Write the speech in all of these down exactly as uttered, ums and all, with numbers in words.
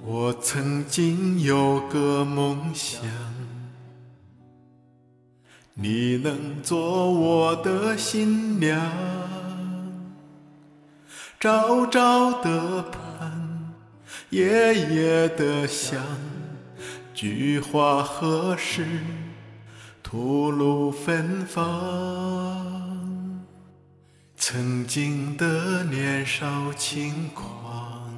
我曾经有个梦想，你能做我的新娘，朝朝的盼，夜夜的想，菊花何时吐露芬芳？曾经的年少轻狂，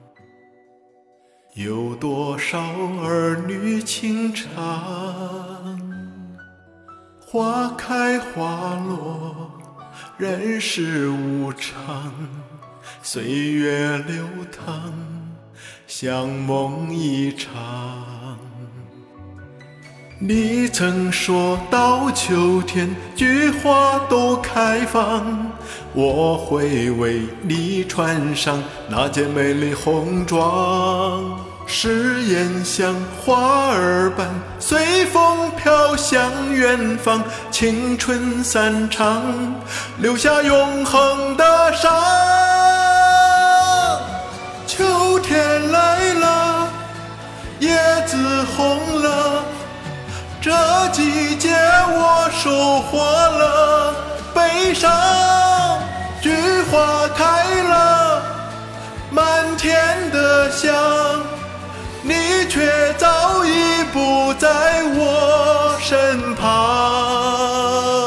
有多少儿女情长？花开花落，人世无常，岁月流淌，像梦一场。你曾说到秋天菊花都开放，我会为你穿上那件美丽红装，誓言像花儿般随风飘向远方，青春散场，留下永恒的伤。秋天来了，叶子红了，这季节我收获了悲伤，菊花开了，满天的香，你却早已不在我身旁。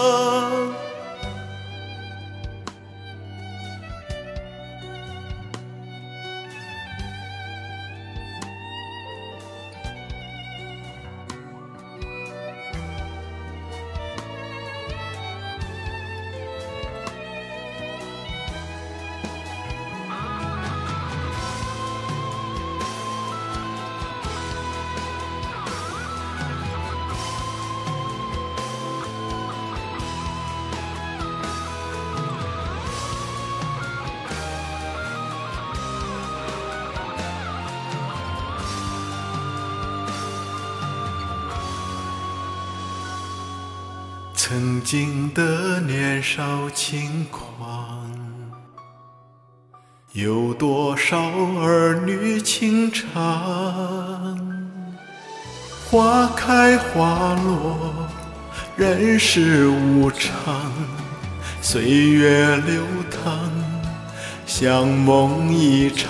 曾经的年少轻狂，有多少儿女情长？花开花落，人世无常，岁月流淌，像梦一场。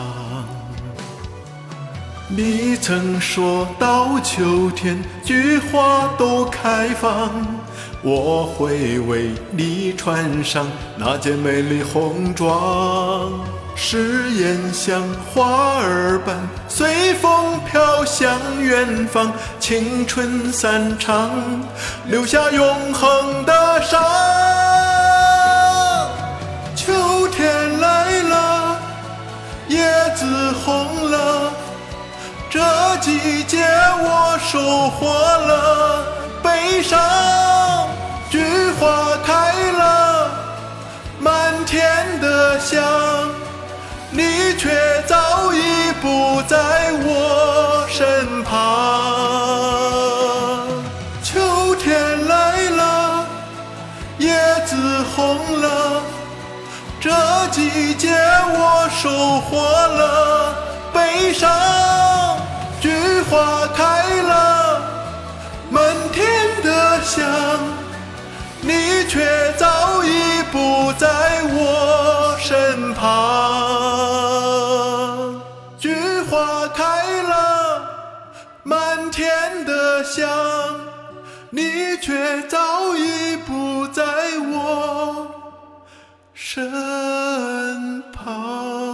你曾说到秋天菊花都开放，我会为你穿上那件美丽红装，誓言像花儿般随风飘向远方，青春散场，留下永恒的伤。秋天来了，叶子红了，这季节我收获了悲伤，菊花开了，满天的香，你却早已不在我身旁。秋天来了，叶子红了，这季节我收获了悲伤，菊花开了，满天的香，你却早已不在我身旁。菊花开了，满天的香，你却早已不在我身旁。